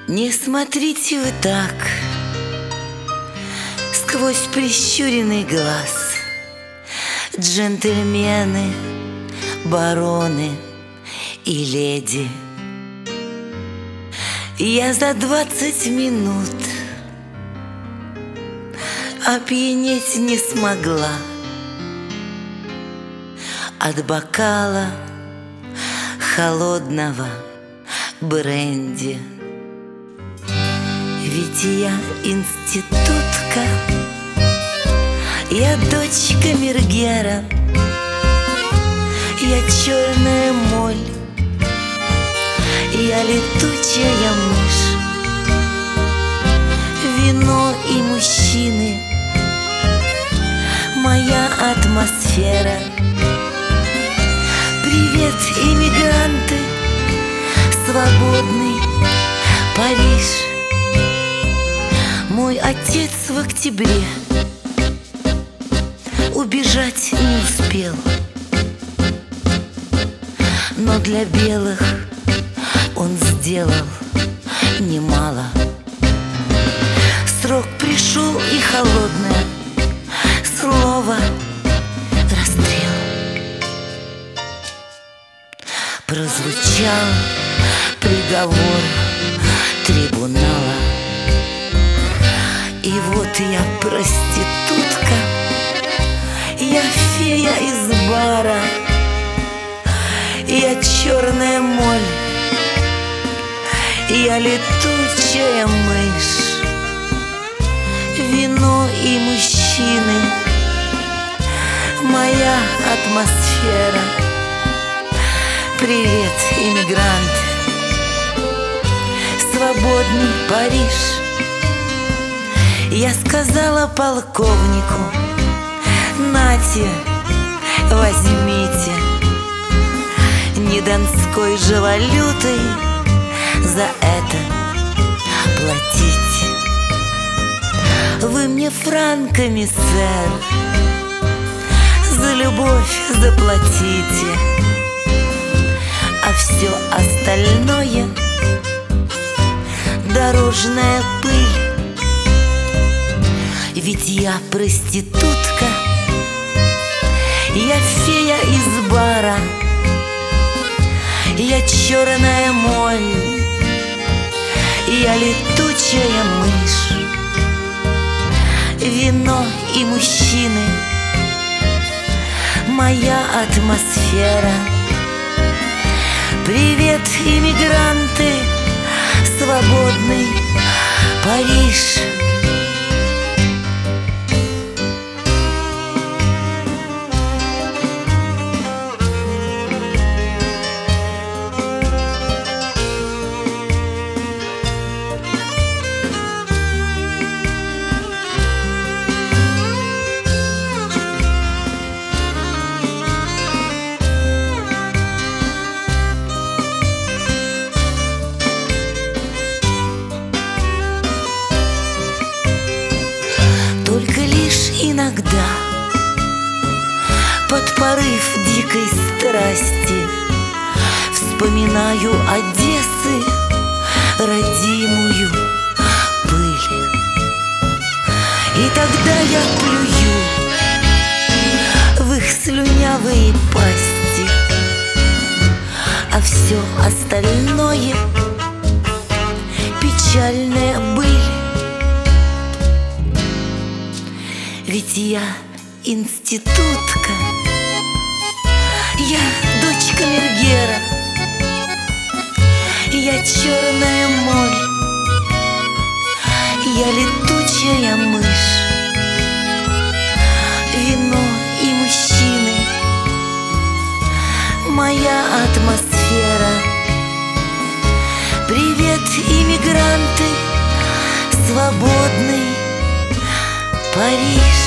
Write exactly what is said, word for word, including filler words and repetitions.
Не смотрите вы так сквозь прищуренный глаз, джентльмены, бароны и леди. Я за двадцать минут опьянеть не смогла от бокала холодного бренди. Ведь я институтка, я дочь камергера, я черная моль, я летучая мышь. Вино и мужчины — моя атмосфера. Привет, иммигранты, свободный Париж. Мой отец в октябре убежать не успел, но для белых он сделал немало. Срок пришел, и холодное слово — расстрел. Прозвучал приговор трибунала. И вот я проститутка, я фея из бара, я черная моль, я летучая мышь. Вино и мужчины — моя атмосфера. Привет, иммигрант, свободный Париж. Я сказала полковнику: нате, возьмите, не донской же валютой за это платите. Вы мне франками, сэр, за любовь заплатите, а все остальное — дорожная пыль. Ведь я проститутка, я фея из бара, я черная моль, я летучая мышь. Вино и мужчины — моя атмосфера. Привет, иммигранты, свободный Париж. Только лишь иногда, под порыв дикой страсти, вспоминаю Одессы родимую пыль. И тогда я плюю в их слюнявые пасти, а все остальное — печальная быль. Ведь я институтка, я дочь камергера, я черная моль, я летучая мышь. Вино и мужчины — моя атмосфера. Привет, иммигранты, свободный Париж.